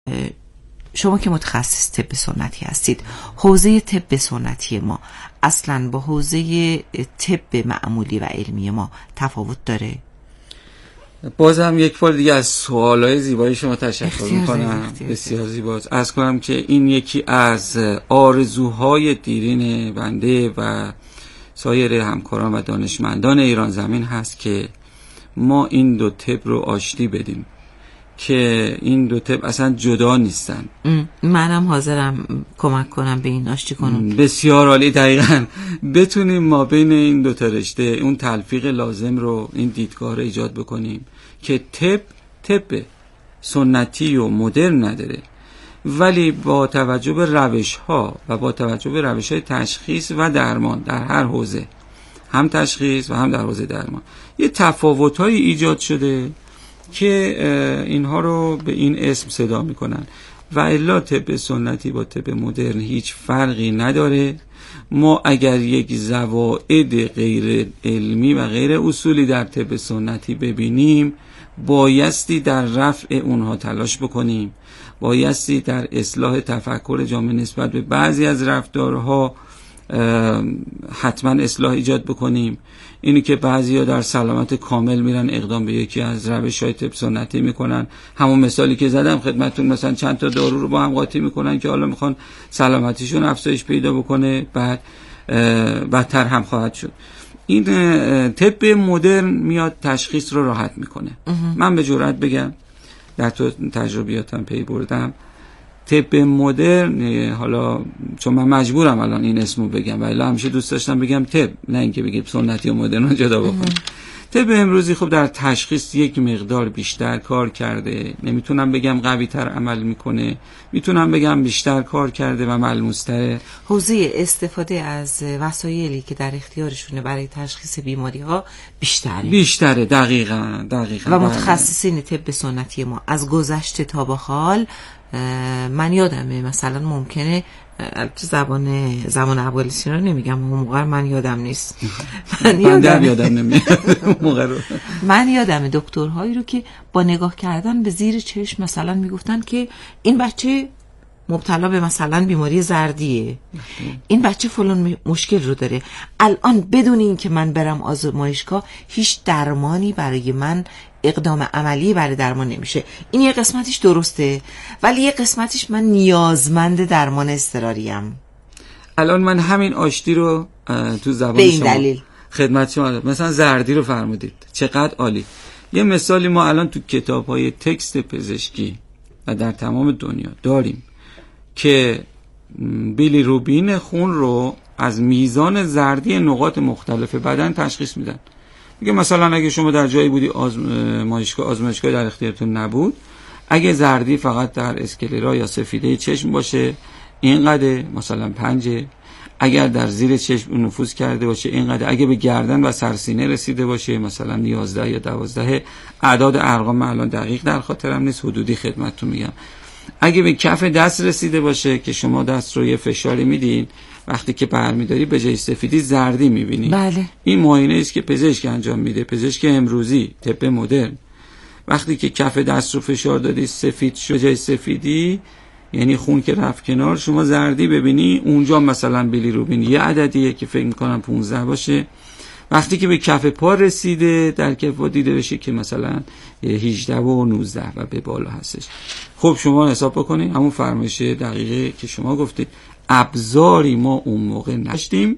شما که متخصص طب سنتی هستید، حوزه طب سنتی ما اصلاً با حوزه طب معمولی و علمی ما تفاوت داره؟ بازم یک بار دیگه از سوالای زیبای شما تشکر میکنم، بسیار زیباست. عرض کنم که این یکی از آرزوهای دیرین بنده و سایر همکاران و دانشمندان ایران زمین هست که ما این دو طب رو آشتی بدیم، که این دو طب اصلا جدا نیستن. منم حاضرم کمک کنم به این آشتی کنم. بسیار عالی. دقیقاً بتونیم ما بین این دو تا رشته اون تلفیق لازم رو، این دیدگاه رو ایجاد بکنیم که طب سنتی و مدرن نداره، ولی با توجه به روش‌ها و با توجه به روش‌های تشخیص و درمان در هر حوزه، هم تشخیص و هم در حوزه درمان، یه تفاوت‌هایی ایجاد شده که اینها رو به این اسم صدا میکنن و الا طب سنتی با طب مدرن هیچ فرقی نداره. ما اگر یک زواید غیر علمی و غیر اصولی در طب سنتی ببینیم، بایستی در رفع اونها تلاش بکنیم، بایستی در اصلاح تفکر جامعه نسبت به بعضی از رفتارها حتما اصلاح ایجاد بکنیم. اینی که بعضیا در سلامت کامل میرن اقدام به یکی از روش‌های طب سنتی میکنن، همون مثالی که زدم خدمتتون، مثلا چند تا دارو رو با هم قاطی میکنن که حالا میخوان سلامتیشون افزایش پیدا بکنه، بعد بدتر هم خواهد شد. این طب مدرن میاد تشخیص رو راحت میکنه. من به جرئت بگم، در تو تجربیاتم پی بردم، طب مدرن، حالا چون من مجبورم الان این اسمو بگم ولی همیشه دوست داشتم بگم طب، نه اینکه بگم سنتی و مدرن رو جدا بکنم. طب امروزی خب در تشخیص یک مقدار بیشتر کار کرده، نمیتونم بگم قوی تر عمل میکنه، میتونم بگم بیشتر کار کرده و ملموس‌تره. حوزه استفاده از وسایلی که در اختیارشونه برای تشخیص بیماری ها بیشتره. دقیقاً. و متخصصین طب سنتی ما از گذشته تا به حال، من یادمه مثلا ممکنه زمان ابوعلی سینا رو نمیگم، اون موقع من یادم نیست. من یادمه دکترهایی رو که با نگاه کردن به زیر چشم مثلا میگفتن که این بچه مبتلا به مثلا بیماری زردیه، این بچه فلان مشکل رو داره. الان بدون این که من برم آزمایشگاه هیچ درمانی برای من، اقدام عملی برای درمان نمیشه. این یه قسمتش درسته، ولی یه قسمتش من نیازمند درمان اضطراریم. الان من همین آشتی رو تو زبان به این دلیل خدمت شما مثلا زردی رو فرمودید، چقدر عالی. یه مثالی ما الان تو کتاب‌های تکست پزشکی و در تمام دنیا داریم که بیلیروبین خون رو از میزان زردی نقاط مختلف بدن تشخیص میدن. میگه مثلا اگه شما در جایی بودی آزمایشگاه در اختیارتون نبود، اگه زردی فقط در اسکلرا یا سفیده چشم باشه اینقدر، مثلا 5، اگر در زیر چشم نفوذ کرده باشه اینقدر، اگه به گردن و سرسینه رسیده باشه مثلا 11 یا 12. اعداد ارقام من الان دقیق در خاطرم نیست، حدودی خدمتتون میگم. اگه به کف دست رسیده باشه که شما دست رو یه فشاری میدین، وقتی که برمیداری به جای سفیدی زردی میبینی. بله. این معاینه است که پزشک انجام میده، پزشک امروزی طب مدرن. وقتی که کف دست رو فشار دادی سفید شد، جای سفیدی یعنی خون که رفت کنار، شما زردی ببینی، اونجا مثلا بیلیروبین یه عددیه که فکر میکنم 15 باشه. وقتی که به کف پا رسیده، در کف پا دیده بشه که مثلا 18 و 19 و به بالا هستش. خب شما حساب بکنید، همون فرمایش دقیقه که شما گفتید، ابزاری ما اون موقع نشتیم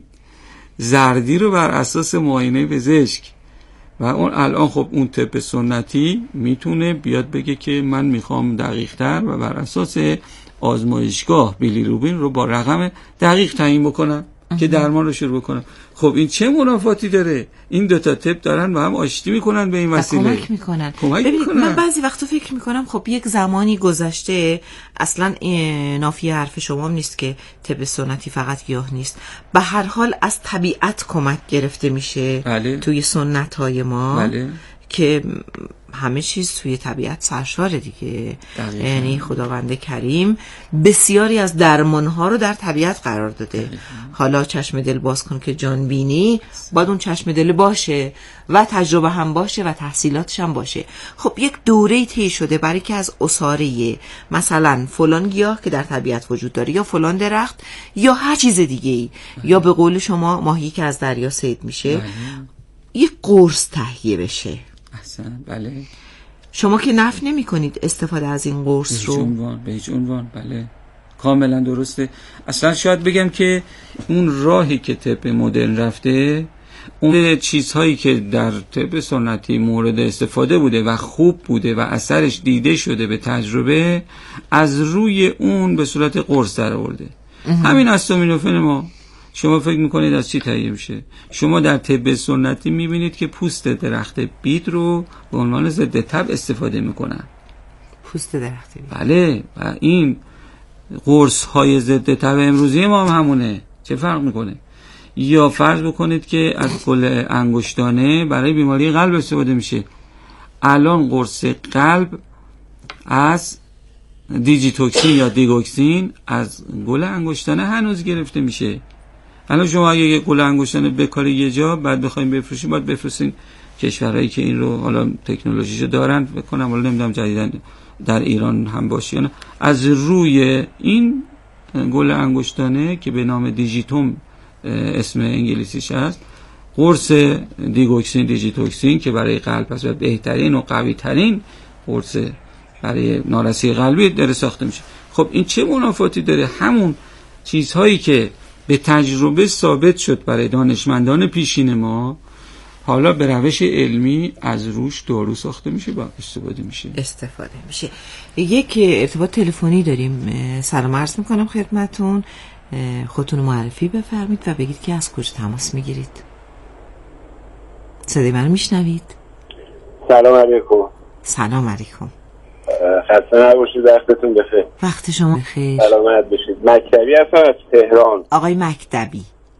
زردی رو بر اساس معاینه پزشک، و اون الان خب اون طب سنتی میتونه بیاد بگه که من میخوام دقیق تر و بر اساس آزمایشگاه بیلیروبین رو با رقم دقیق تعیین بکنم که درمان رو شروع بکنم. خب این چه منافاتی داره؟ این دوتا طب دارن با هم آشتی میکنن به این وسیله، کمک میکنن. من بعضی وقتا فکر میکنم خب یک زمانی گذشته، اصلا نافی حرف شما نیست که طب سنتی فقط گیاه نیست، به هر حال از طبیعت کمک گرفته میشه. بله. توی سنت های ما. بله. که همه چیز توی طبیعت سرشاره دیگه. یعنی خداوند کریم بسیاری از درمانها رو در طبیعت قرار داده. حالا چشم دل باز کن که جان بینی، باید اون چشم دل باشه و تجربه هم باشه و تحصیلاتش هم باشه. خب یک دوره‌ای طی شده برای که از عصاره مثلا فلان گیاه که در طبیعت وجود داره یا فلان درخت یا هر چیز دیگه‌ای یا به قول شما ماهی که از دریا صید میشه یک قرص تهیه بشه. احسن. بله. شما که نفی نمی کنید استفاده از این قرص رو؟ به هیچ عنوان. بله کاملا درسته. اصلا شاید بگم که اون راهی که طب مدرن رفته، اون چیزهایی که در طب سنتی مورد استفاده بوده و خوب بوده و اثرش دیده شده به تجربه، از روی اون به صورت قرص در آورده. همین آستامینوفن ما شما فکر میکنید از چی تهیه میشه؟ شما در طب سنتی میبینید که پوست درخت بید رو به عنوان ضد تب استفاده میکنن. پوست درخت بید. بله. و این قرص های ضد تب امروزی ما هم همونه. چه فرق میکنه؟ یا فرض بکنید که از گل انگشتانه برای بیماری قلب استفاده میشه. الان قرص قلب از دیجیتوکسین یا دیگوکسین از گل انگشتانه هنوز گرفته میشه. الان شما اگه یه گل انگشتانه بکاری یه جا بعد بخواید بفروشین، باید بفرستین کشورهایی که این رو حالا تکنولوژیشو دارن. بکنم حالا نمیدونم جدیدن در ایران هم باشه یا نه، از روی این گل انگشتانه که به نام دیجیتوم اسم انگلیسیش هست، قرص دیگوکسین دیجیتوکسین که برای قلب هست و بهترین و قوی ترین قرص برای نارسی قلبی داره ساخته میشه. خب این چه منافاتی داره؟ همون چیزهایی که به تجربه ثابت شد برای دانشمندان پیشین ما، حالا به روش علمی از روش دارو ساخته میشه و استفاده میشه. یک ارتباط تلفنی داریم. سلام عرض میکنم خدمتون. خودتون معرفی بفرمید و بگید که از کجا تماس میگیرید. صدای منو میشنوید؟ سلام علیکم. سلام علیکم. خسته نباشید، وقتتون بخیر. وقت شما بخیر. سلامت باشید. مکتبی هستم از تهران. آقای مکتبی.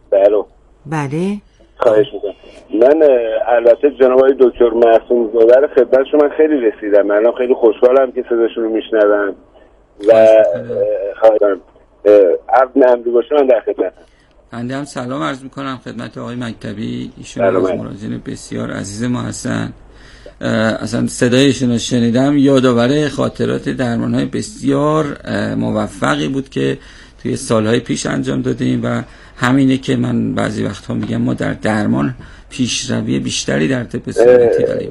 بله. خواهش میکنم. من البته جناب آقای دکتر معصوم زاده رو خدمتشون من خیلی رسیدم. من خیلی خوشحالم که صداشون رو میشنوم و خواهدم عرض نمدی باشه. من در خدمتم. بنده هم سلام عرض میکنم خدمت آقای مکتبی. ایشون از مراجعین بسیار عزیز ما هستن. اصلا صدایشون رو شنیدم، یادآور خاطرات درمان‌های بسیار موفقی بود که توی سالهای پیش انجام دادیم و همینه که من بعضی وقتها میگم ما در درمان پیشروی بیشتری در طب سنتی داریم.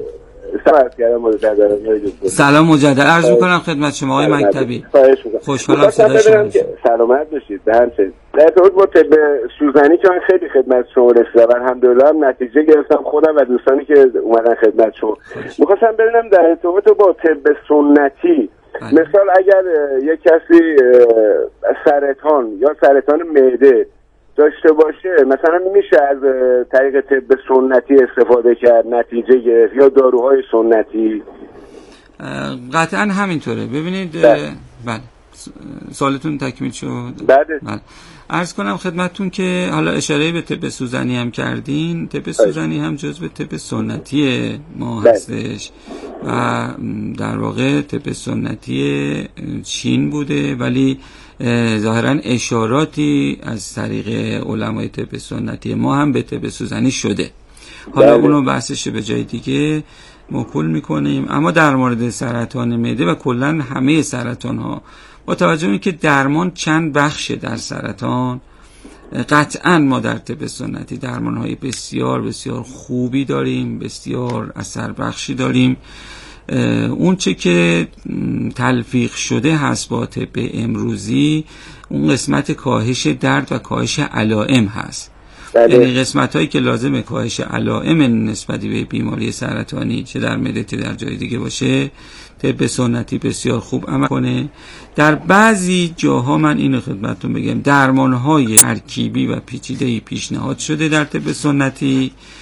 سلام مجدد عرض میکنم خدمت شما آقای مکتبی. خوشحالم صدای شما سلامت باشید. در طور با طب سوزنی که من خیلی خدمت شما رسیدم، الحمدلله هم نتیجه گرفتم خودم و دوستانی که اومدن خدمت شما. میخواستم ببینم در ارتباط با طب سنتی، مثال اگر یک کسی سرطان یا سرطان معده داشته باشه، مثلا میشه از طریق طب سنتی استفاده کرد، نتیجه گرفت، یا داروهای سنتی؟ قطعا همینطوره. ببینید بله سوالتون تکمیل شد. بله. عرض کنم خدمتتون که حالا اشاره به طب سوزنی هم کردین. طب سوزنی هم جزو طب سنتی ما هستش و در واقع طب سنتی چین بوده، ولی ظاهرا اشاراتی از طریق علمای طب سنتی ما هم به طب سوزنی شده. حالا اونو بحثش به جای دیگه موکول میکنیم. اما در مورد سرطان معده و کلا همه سرطان ها، با توجه به اینکه درمان چند بخشه در سرطان، قطعا ما در طب سنتی درمان های بسیار بسیار خوبی داریم، بسیار اثر بخشی داریم. اون چه که تلفیق شده هست با طب امروزی، اون قسمت کاهش درد و کاهش علائم هست. یعنی قسمت هایی که لازمه کاهش علائم نسبت به بیماری سرطانی چه در معده چه در جای دیگه باشه، طب سنتی بسیار خوب عمل کنه. در بعضی جاها من اینو خدمتتون بگم، درمان های ترکیبی و پیچیده‌ای پیشنهاد شده در طب سنتی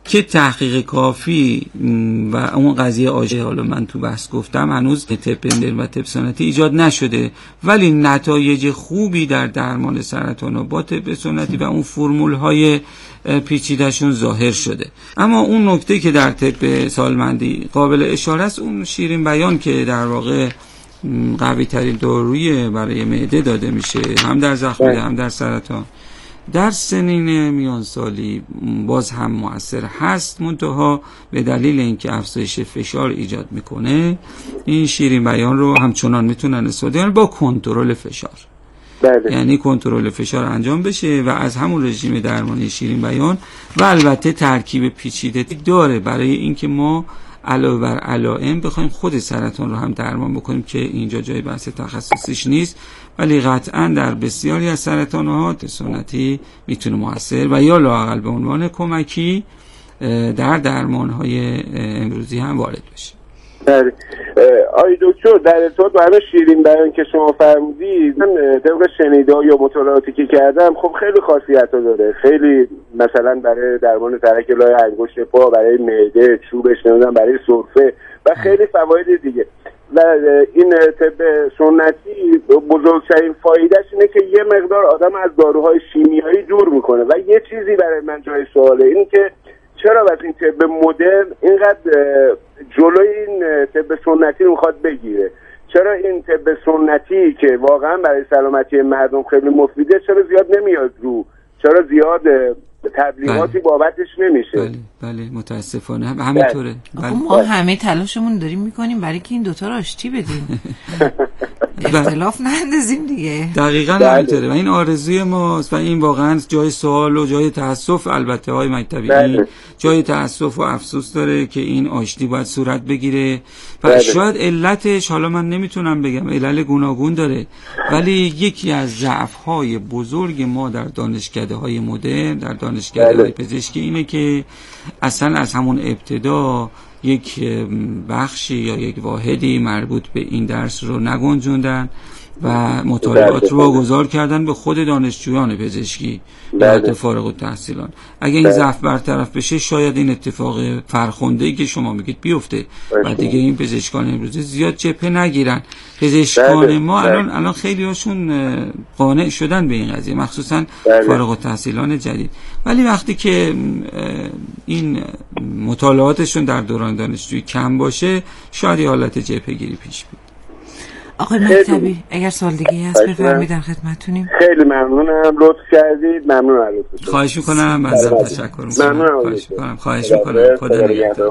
که تحقیق کافی و اون قضیه آژه حالا من تو بحث گفتم هنوز طب مدرن و طب سنتی ایجاد نشده، ولی نتایج خوبی در درمان سرطان با طب سنتی و اون فرمول‌های پیچیده‌شون ظاهر شده. اما اون نکته که در طب سالمندی قابل اشاره است، اون شیرین بیان که در واقع قوی ترین داروی برای معده داده میشه، هم در زخم هم در سرطان، در سنین میانسالی باز هم مؤثر هست، منتها به دلیل اینکه افزایش فشار ایجاد میکنه این شیرین بیان رو همچنان میتونن استفاده کنن با کنترل فشار. بله. یعنی کنترل فشار انجام بشه و از همون رژیم درمانی شیرین بیان و البته ترکیب پیچیده داره برای اینکه ما علاوه بر علائم بخوایم خود سرطان رو هم درمان بکنیم که اینجا جای بحث تخصصیش نیست، ولی قطعا در بسیاری از سرطان‌ها سنتی میتونه مؤثر و یا لااقل به عنوان کمکی در درمان‌های امروزی هم وارد بشه. بله. آی دکتر، در ارتباط با همه شیرین بیان که شما فرمودید، من طبق شنیده یا مطالعاتی که کردم خب خیلی خاصیت‌ها داره، خیلی مثلا برای درمان ترک لای انگشت پا، برای معده، چوبش نمیدونم، برای سرفه و خیلی فواید دیگه. و این طب سنتی بزرگترین فایدهش اینه که یه مقدار آدم از داروهای شیمیایی دور میکنه و یه چیزی برای من جای سواله، این که چرا واسه این طب مدرن اینقدر جلوی این طب سنتی رو میخواد بگیره؟ چرا این طب سنتی که واقعا برای سلامتی مردم خیلی مفیده چرا زیاد نمیاد رو؟ چرا زیاد تبلیغاتی بابتش نمیشه؟ بله متاسفانه همینطوره. ما همه تلاشمون داریم میکنیم برای که این دوتا رو آشتی بدیم، اختلاف نندازیم دیگه. دقیقاً همینطوره و این آرزوی ماست و این واقعا جای سوال و جای تأسف البته های مکتبی، این جای تأسف و افسوس داره که این آشتی باید صورت بگیره و شاید علتش حالا من نمیتونم بگم، علل گوناگون داره، ولی یکی از ضعف‌های بزرگ ما در دانشکده‌های مدرن، در دانشکده‌های پزشکی اینه که اصلا از همون ابتدا یک بخشی یا یک واحدی مربوط به این درس رو نگنجوندن و مطالعات رو واگذار کردن به خود دانشجویان پزشکی یا فارغ التحصیلان. اگه این ضعف برطرف بشه شاید این اتفاق فرخنده‌ای که شما میگید بیفته و دیگه این پزشکان امروزی زیاد جبهه نگیرن. پزشکان ما الان خیلی هاشون قانع شدن به این قضیه، مخصوصا فارغ التحصیلان جدید، ولی وقتی که این مطالعاتشون در دوران دانشجویی کم باشه شاید یه حالت جبهه گیری پیش بیاد. آقای مکتبی اگر سوال دیگه هست بفرمایید خدمتتونیم. خیلی ممنونم، لطف کردید. ممنون از لطفتون. خواهش میکنم، ازم تشکر میکنم. خواهش میکنم. خدا نگهدار.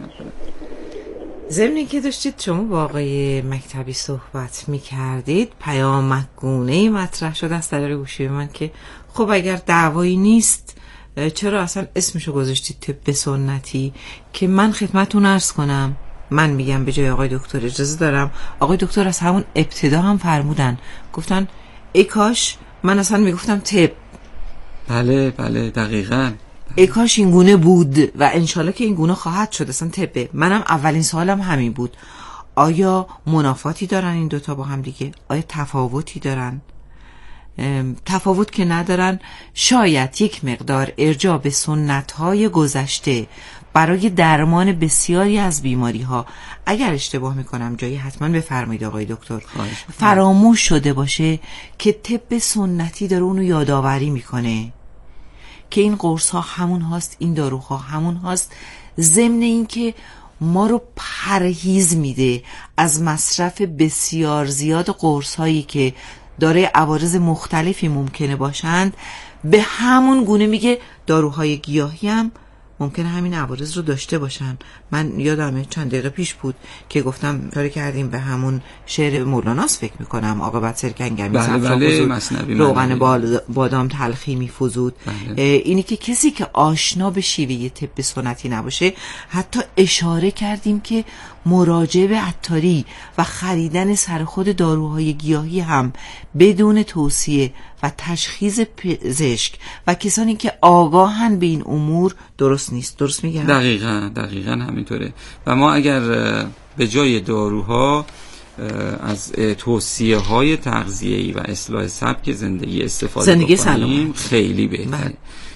ضمن که داشتید شما با آقای مکتبی صحبت میکردید، پیامک گونه مطرح شده است در گوشی من که خب اگر دعوایی نیست چرا اصلا اسمشو گذاشتید طب سنتی؟ که من خدمتتون عرض کنم، من میگم به جای آقای دکتر اجازه دارم، آقای دکتر از همون ابتدا هم فرمودن، گفتن ای کاش من اصلا میگفتم طب. بله دقیقاً. ای کاش این گونه بود و انشالله که این گونه خواهد شد اصلا طبه. منم اولین سوالم همین بود، آیا منافاتی دارن این دوتا با هم دیگه؟ آیا تفاوتی دارن؟ تفاوت که ندارن، شاید یک مقدار ارجاع به سنت‌های گذشته برای درمان بسیاری از بیماری‌ها، اگر اشتباه میکنم جایی حتما بفرمایید آقای دکتر، فراموش شده باشه که طب سنتی داره اونو یادآوری میکنه که این قرص ها همون هاست، این داروها همون هاست، ضمن این که ما رو پرهیز میده از مصرف بسیار زیاد قرص هایی که داره عوارض مختلفی ممکنه باشند. به همون گونه میگه داروهای گیاهی هم ممکنه همین عوارض رو داشته باشن. من یادمه چند دقیقه پیش بود که گفتم اشاره کردیم به همون شعر مولاناست، فکر میکنم عاقبت سرکنگمی صفرا فزود، روغن بادام تلخی میفزود. اینی که کسی که آشنا به شیوه طب سنتی نباشه، حتی اشاره کردیم که مراجعه به عطاری و خریدن سر خود داروهای گیاهی هم بدون توصیه و تشخیص پزشک و کسانی که آگاهن به این امور درست نیست. درست میگم؟ دقیقاً همینطوره. و ما اگر به جای داروها از توصیه های تغذیه‌ای و اصلاح سبک زندگی استفاده بکنیم خیلی بهتره.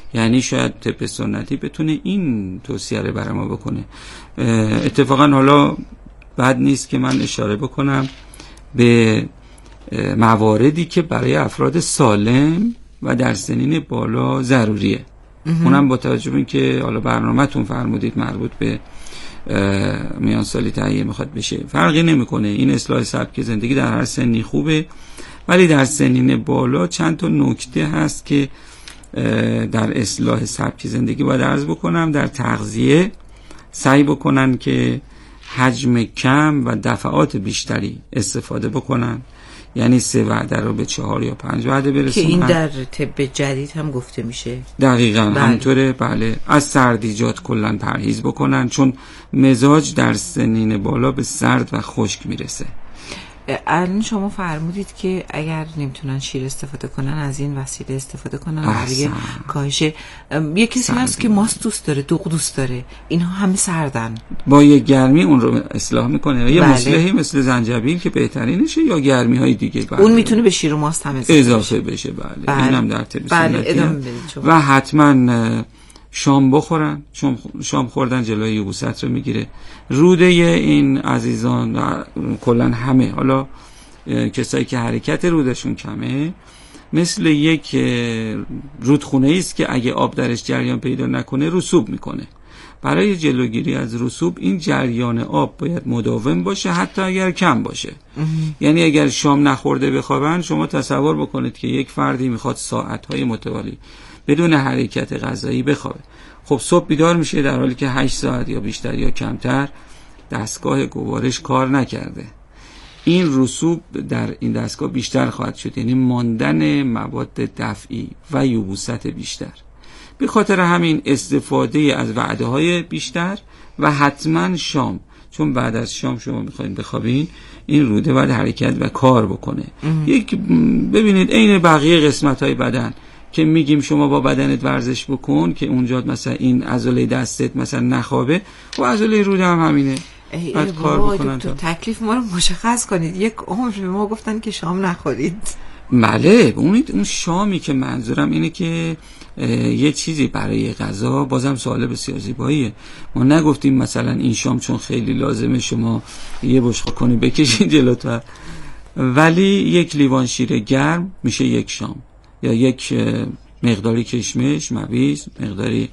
یعنی شاید طب سنتی بتونه این توصیه رو برای ما بکنه. اتفاقا حالا بد نیست که من اشاره بکنم به مواردی که برای افراد سالم و در سنین بالا ضروریه. اونم با توجه به اینکه حالا برنامه‌تون فرمودید مربوط به میان سالی تهیه میخواد بشه، فرقی نمیکنه. این اصلاح سبک زندگی در هر سنی خوبه، ولی در سنین بالا چند تا نکته هست که در اصلاح سبک زندگی باید عرض بکنم. در تغذیه سعی بکنن که حجم کم و دفعات بیشتری استفاده بکنن، یعنی 3 وعده رو به 4 یا 5 وعده برسونن که این در طب جدید هم گفته میشه. دقیقاً همینطوره. بله، از سردیجات کلاً پرهیز بکنن، چون مزاج در سنین بالا به سرد و خشک میرسه. الان شما فرمودید که اگر نمیتونن شیر استفاده کنن از این وسیله استفاده کنن برای کاهش. یک کسی هست که ماست دوست داره، دوغ دوست داره، اینها همه سردن، با یه گرمی اون رو اصلاح میکنه. یه مصلحی مثل زنجبیل که بهترینشه، یا گرمی های دیگه اون میتونه به شیر و ماست هم اضافه بشه. بله. اینم در طب سنتی. و حتما شام بخورن، شام خوردن جلوی یبوست رو میگیره. روده این عزیزان و کلن همه، حالا کسایی که حرکت رودشون کمه، مثل یک رودخونه است که اگه آب درش جریان پیدا نکنه رسوب میکنه. برای جلوگیری از رسوب این جریان آب باید مداوم باشه، حتی اگر کم باشه. یعنی اگر شام نخورده بخوابن، شما تصور بکنید که یک فردی میخواد ساعتهای متوالی بدون حرکت غذایی بخوابه. خب صبح بیدار میشه در حالی که 8 ساعت یا بیشتر یا کمتر دستگاه گوارش کار نکرده. این رسوب در این دستگاه بیشتر خواهد شد، یعنی ماندن مواد دفعی و یبوست بیشتر. به خاطر همین استفاده از وعده های بیشتر و حتما شام، چون بعد از شام شما میخواین بخوابین، این روده باید حرکت و کار بکنه. ببینید عین بقیه قسمت های بدن که میگیم شما با بدنت ورزش بکن که اونجا مثلا این عضله دستت مثلا نخوابه، و عضله روده هم همینه. بعد کار بکنن. تکلیف ما رو مشخص کنید. یک عمر به ما گفتن که شام نخورید. بله، اون شامی که منظورم اینه که یه چیزی برای غذا، بازم سوال بسیار زیباییه. ما نگفتیم مثلا این شام چون خیلی لازمه شما یه بشقاب کنی بکشید جلوتر، ولی یک لیوان شیر گرم میشه یک شام، یا یک مقداری کشمش، مویز، مقداری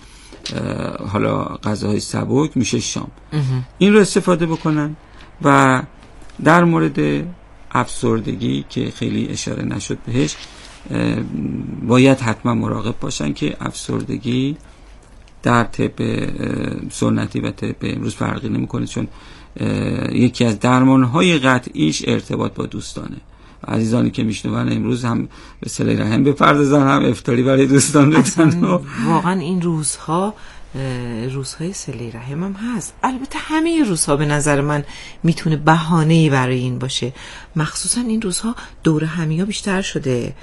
حالا غذاهای سبک میشه شام. این رو استفاده بکنن. و در مورد افسردگی که خیلی اشاره نشد بهش، باید حتما مراقب باشن که افسردگی در طب سنتی و طب امروز فرقی نمیکنه، چون یکی از درمانهای قطعیش ارتباط با دوستانه. عزیزانی که میشنون امروز هم به صله رحم بپردازن، هم افطاری برای دوستان بدن. واقعا این روزهای صله رحم هم هست. البته همه روزها به نظر من میتونه بهانه‌ای برای این باشه. مخصوصا این روزها دور همی‌ها بیشتر شده.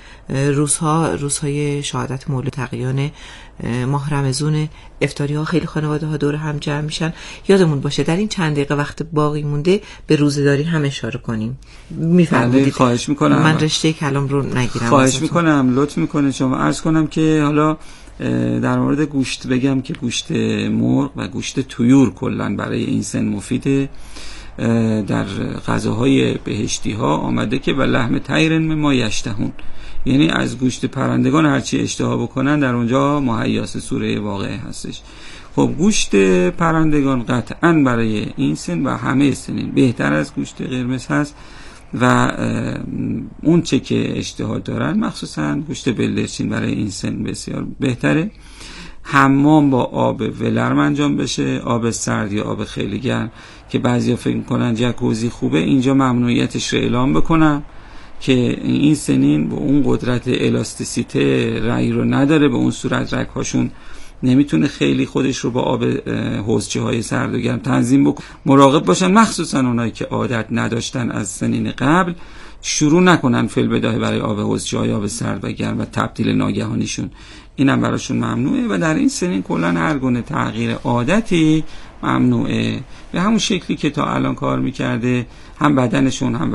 روزهای شهادت مولد تقیان ماه رمضان، افطاری ها خیلی خانواده ها دور هم جمع میشن. یادمون باشه در این چند دقیقه وقت باقی مونده به روزه‌داری هم اشاره کنیم. میفرمایید. خواهش میکنم. من رشته کلام رو نگیرم. خواهش میکنم، لطف میکنه شما. عرض کنم که حالا در مورد گوشت بگم که گوشت مرغ و گوشت طیور کلا برای این سن مفیده. در غذاهای بهشتی ها آمده که و لحم طیر مما یشتهون، یعنی از گوشت پرندگان هرچی اشتها بکنن در اونجا مهیاس. سوره واقعه هستش. خب گوشت پرندگان قطعا برای این سن و همه سنین بهتر از گوشت قرمز هست، و اون چه که اشتها دارن مخصوصا گوشت بلدرچین برای این سن بسیار بهتره. حمام با آب ولرم انجام بشه، آب سرد یا آب خیلی گرم که بعضیا فکر میکنن جکوزی خوبه، اینجا ممنوعیتش رو اعلام بکنم که این سنین با اون قدرت الاستیسیته رأی رو نداره، به اون صورت رگ‌هاشون نمیتونه خیلی خودش رو با آب حوضچه های سرد و گرم تنظیم بکنه. مراقب باشن، مخصوصا اونایی که عادت نداشتن از سنین قبل شروع نکنن فعل بداهه برای آب حوضچه های آب سرد و گرم و تبدیل ناگهانیشون، اینم براشون ممنوعه. و در این سنین کلا هر گونه تغییر عادتی ممنوعه، به همون شکلی که تا الان کار میکرده، هم بدنشون هم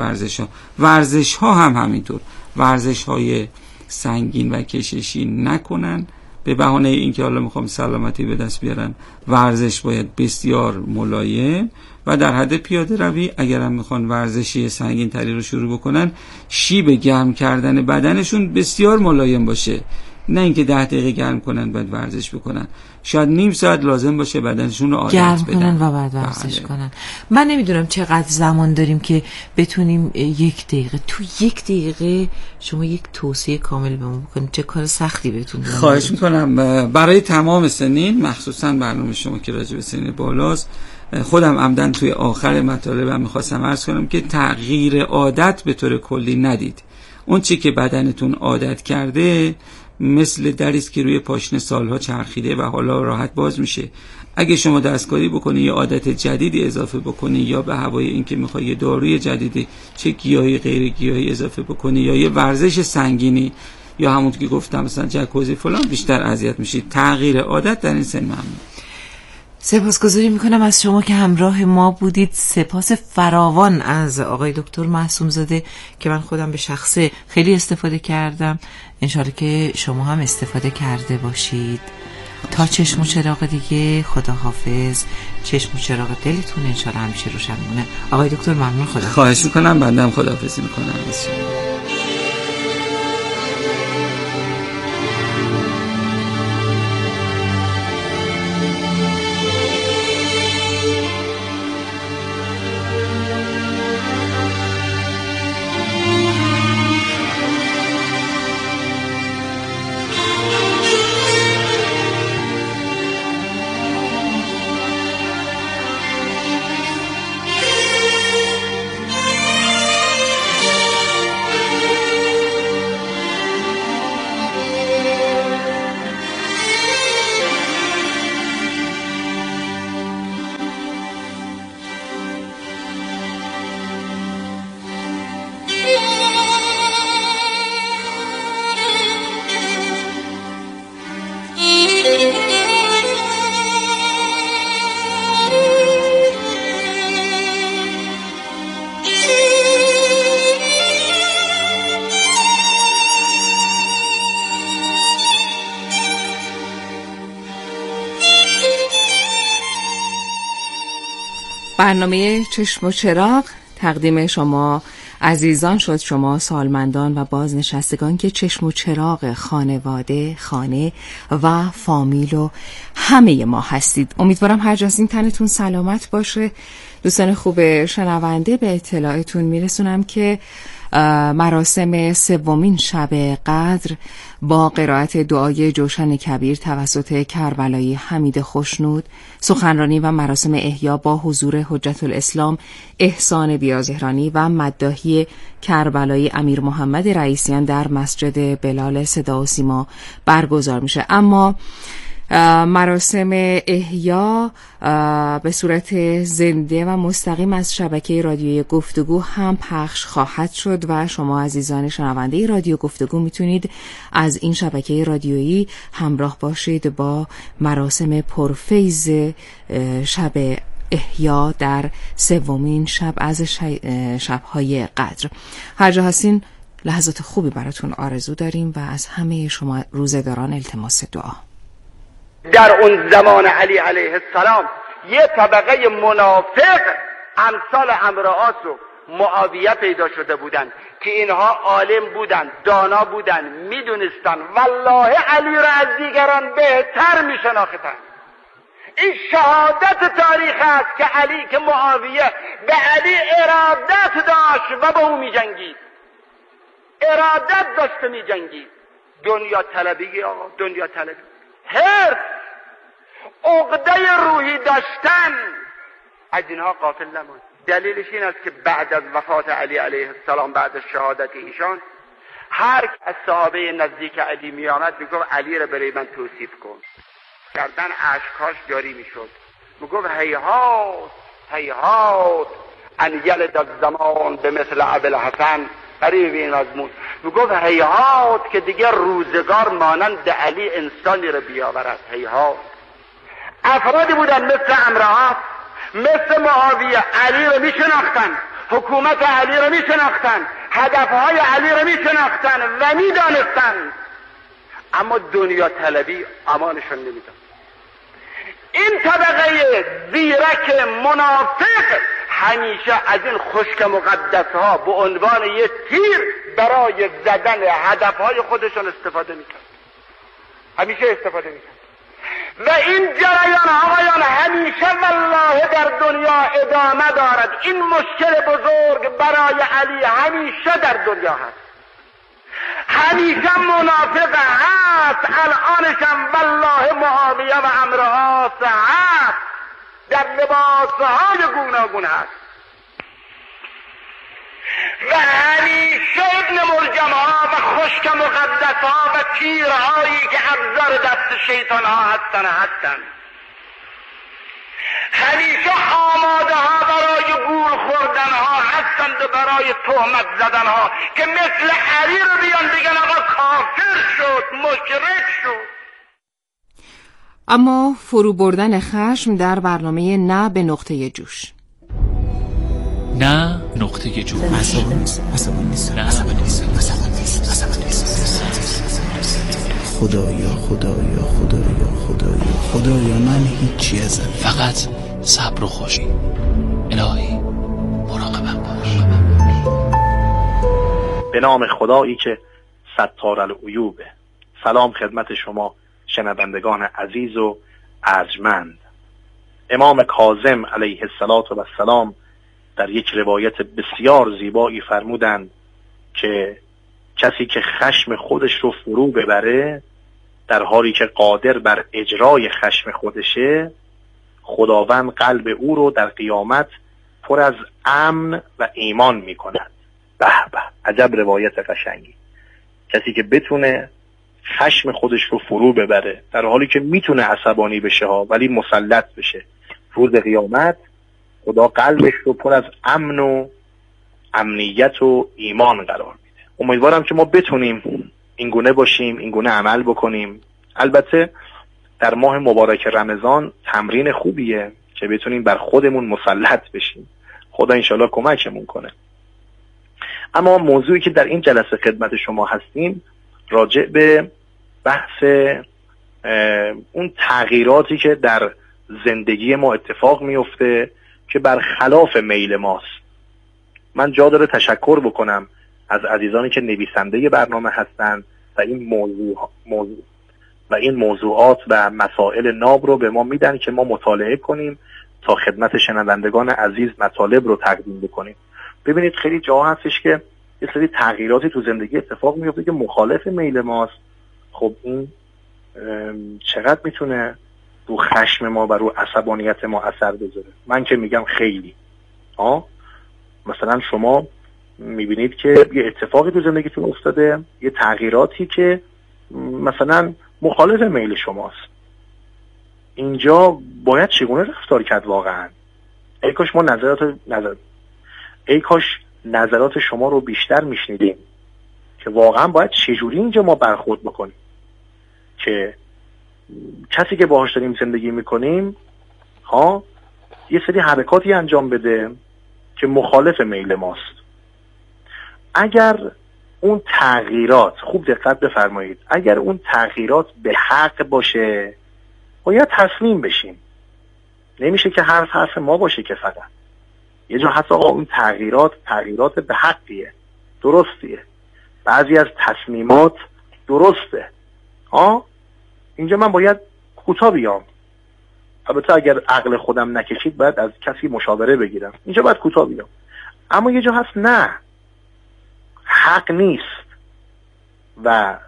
ورزش ها هم همینطور. ورزش های سنگین و کششی نکنن به بهانه اینکه حالا میخوام سلامتی به دست بیارن، ورزش باید بسیار ملایم و در حد پیاده روی. اگرم میخوان ورزشی سنگین تری رو شروع بکنن، شیب گرم کردن بدنشون بسیار ملایم باشه، نه اینکه 10 دقیقه گرم کنن بعد ورزش بکنن. شاید نیم ساعت لازم باشه بدنشون رو عادت گرم بدن کنن و بعد ورزش کنن. من نمیدونم چقدر زمان داریم که بتونیم 1 دقیقه، تو 1 دقیقه شما یک توصیه کامل بهمون بکنید. چه کار سختی بهتون دارم. خواهش میکنم. برای تمام سنین، مخصوصا برنامه شما که راجع به سن بالاست، خودم عمدن توی آخر مطالبم میخواستم عرض کنم که تغییر عادت به طور کلی ندید. اون چی که بدنتون عادت کرده مثل دریست که روی پاشنه سالها چرخیده و حالا راحت باز میشه. اگه شما دستکاری بکنی یا عادت جدیدی اضافه بکنی یا به هوای این که میخوای یه داروی جدیدی چه گیاهی غیر گیاهی اضافه بکنی یا یه ورزش سنگینی یا همون که گفتم مثلا جکوزی فلان، بیشتر اذیت میشید. تغییر عادت در این سن ممنون. سپاسگزاری میکنم از شما که همراه ما بودید. سپاس فراوان از آقای دکتر معصوم زاده که من خودم به شخصه خیلی استفاده کردم. انشالله که شما هم استفاده کرده باشید. تا چشم و چراغ دیگه، خدا حافظ. چشم و چراغ دلتون انشالله همیشه روشن مونه. آقای دکتر ممنون. خدا خواهش میکنم. بنده هم خداحافظی میکنم. برنامه چشم و چراغ تقدیم شما عزیزان شد، شما سالمندان و بازنشستگان که چشم و چراغ خانواده، خانه و فامیل و همه ما هستید. امیدوارم هر جا این تنتون سلامت باشه. دوستان خوب شنونده، به اطلاعتون میرسونم که مراسم 3 شب قدر با قرائت دعای جوشن کبیر توسط کربلایی حمید خوشنود، سخنرانی و مراسم احیا با حضور حجت الاسلام احسان بیازهرانی و مداحی کربلایی امیر محمد رئیسیان در مسجد بلال صدا و سیما برگزار میشه. اما مراسم احیا به صورت زنده و مستقیم از شبکه رادیویی گفتگو هم پخش خواهد شد و شما عزیزان شنونده رادیو گفتگو میتونید از این شبکه رادیویی همراه باشید با مراسم پرفیض شب احیا در 3 شب از شب‌های قدر. هر جا هستین لحظات خوبی براتون آرزو داریم و از همه شما روزه‌داران التماس دعا. در اون زمان علی علیه السلام یه طبقه منافق امثال عمرو عاص و معاویه پیدا شده بودن که اینها عالم بودن، دانا بودن، میدونستن والله علی را از دیگران بهتر میشناختن. این شهادت تاریخ است که علی، که معاویه به علی ارادت داشت و با او میجنگید، ارادت داشت میجنگید. دنیا طلبی آقا، دنیا طلبی، حرص، عقده روحی داشتن، از اینها غافل نماند. دلیلش این است که بعد از وفات علی علیه السلام، بعد از شهادت ایشان، هر از صحابه نزدیک علی می آمد میگفت علی را برای من توصیف کن. کردن اشکاش جاری میشد، میگفت هیهات هیهات ان یلد الزمان به مثل ابوالحسن، قریب این مضمون. میگفت هیهات که دیگه روزگار مانند علی انسانی را بیاورد. هیهات. افرادی بودن مثل عمرو عاص، مثل معاویه، علی را میشناختن، حکومت علی را میشناختن، هدفهای علی را میشناختن و میدانستن، اما دنیا طلبی امانشون نمیداد. این طبقه زیرک منافق همیشه از این خشک مقدس ها به عنوان یک تیر برای زدن هدف های خودشون استفاده میکرد، همیشه استفاده میکرد. و این جریان آقایان همیشه والله در دنیا ادامه دارد. این مشکل بزرگ برای علی همیشه در دنیا هست، همیشه منافق هست. الانشم والله معاویه و عمرو هست، در لباسهای گوناگون هست. و همیشه ابن ملجم ها و خشک مقدس ها و تیرهایی که ابزار دست شیطان ها هستن. همیشه آماده ها برای گول خوردن ها هستند و برای تهمت زدن ها که مثل علی رو بیان بگن آقا کافر شد، مشرک شد. اما فرو بردن خشم در برنامه نه به نقطه جوش. نه نقطه جوش. خدایا خدایا خدایا خدایا خدایا من هیچی ازم، فقط صبر و خوشی. الهی مراقبم باش. به نام خدایی که ستار العیوبه. سلام خدمت شما شنوندگان عزیز و ارجمند. امام کاظم علیه السلام در یک روایت بسیار زیبایی فرمودند که کسی که خشم خودش رو فرو ببره در حالی که قادر بر اجرای خشم خودشه، خداوند قلب او رو در قیامت پر از امن و ایمان می کند. به به، عجب روایت قشنگی. کسی که بتونه خشم خودش رو فرو ببره در حالی که میتونه عصبانی بشه ها، ولی مسلط بشه، روز قیامت خدا قلبش رو پر از امن و امنیت و ایمان قرار میده. امیدوارم که ما بتونیم این گونه باشیم، این گونه عمل بکنیم. البته در ماه مبارک رمضان تمرین خوبیه که بتونیم بر خودمون مسلط بشیم. خدا انشالله کمکمون کنه. اما موضوعی که در این جلسه خدمت شما هستیم راجع به بحث اون تغییراتی که در زندگی ما اتفاق میفته که برخلاف میل ماست. من جا داره تشکر بکنم از عزیزانی که نویسنده برنامه هستند و این موضوعات و مسائل ناب رو به ما میدن که ما مطالعه کنیم تا خدمت شنوندگان عزیز مطالب رو تقدیم بکنیم. ببینید خیلی جا هستش که یه سری تغییراتی تو زندگی اتفاق میفته که مخالف میل ماست. خب این چقدر میتونه رو خشم ما و رو عصبانیت ما اثر بذاره؟ من که میگم خیلی. مثلا شما میبینید که یه اتفاقی تو زندگیتون افتاده، یه تغییراتی که مثلا مخالف میل شماست. اینجا باید چگونه رفتار کرد واقعا؟ ای کاش نظرات شما رو بیشتر میشنیدیم که واقعا باید چجوری اینجا ما برخورد بکنیم که کسی که باهاش داریم زندگی میکنیم یه سری حرکاتی انجام بده که مخالف میل ماست. اگر اون تغییرات، خوب دقت بفرمایید، اگر اون تغییرات به حق باشه باید تسلیم بشیم. نمیشه که حرف ما باشه که فقط یه جا هست آقا اون تغییرات به حقیه، درستیه، بعضی از تصمیمات درسته. اینجا من باید کوتاه بیام. البته اگر عقل خودم نکشید باید از کسی مشاوره بگیرم. اینجا باید کوتاه بیام. اما یه جا هست نه، حق نیست و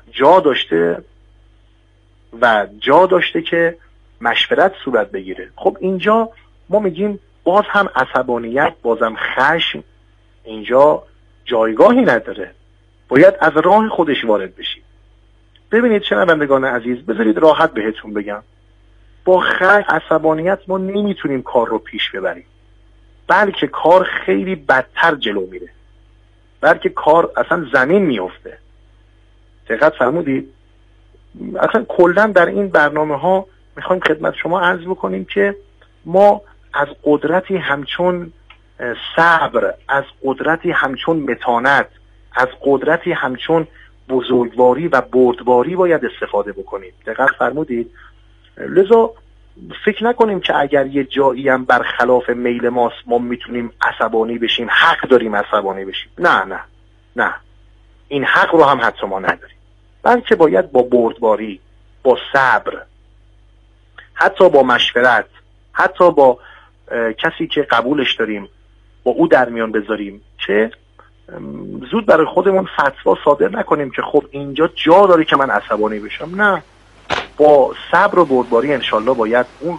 جا داشته که مشورت صورت بگیره. خب اینجا ما میگیم باز هم عصبانیت، بازم خشم اینجا جایگاهی نداره، باید از راه خودش وارد بشیم. ببینید شنوندگان عزیز، بذارید راحت بهتون بگم، با خشم، عصبانیت ما نمیتونیم کار رو پیش ببریم، بلکه کار خیلی بدتر جلو میره، بلکه کار اصلا زمین میفته. دقت فرمودید؟ اصلا کلا در این برنامه ها میخوایم خدمت شما عرض بکنیم که ما از قدرتی همچون صبر، از قدرتی همچون متانت، از قدرتی همچون بزرگواری و بردباری باید استفاده بکنیم. دقت فرمودید؟ لذا فکر نکنیم که اگر یه جایی هم برخلاف میل ماست ما میتونیم عصبانی بشیم، حق داریم عصبانی بشیم. نه این حق رو هم حتی ما نداریم، بلکه باید با بردباری، با صبر، حتی با مشورت، حتی با کسی که قبولش داریم با او در میان بذاریم که زود برای خودمون فتوا صادر نکنیم که خب اینجا جا داره که من عصبانی بشم. نه، با صبر و بردباری انشالله باید اون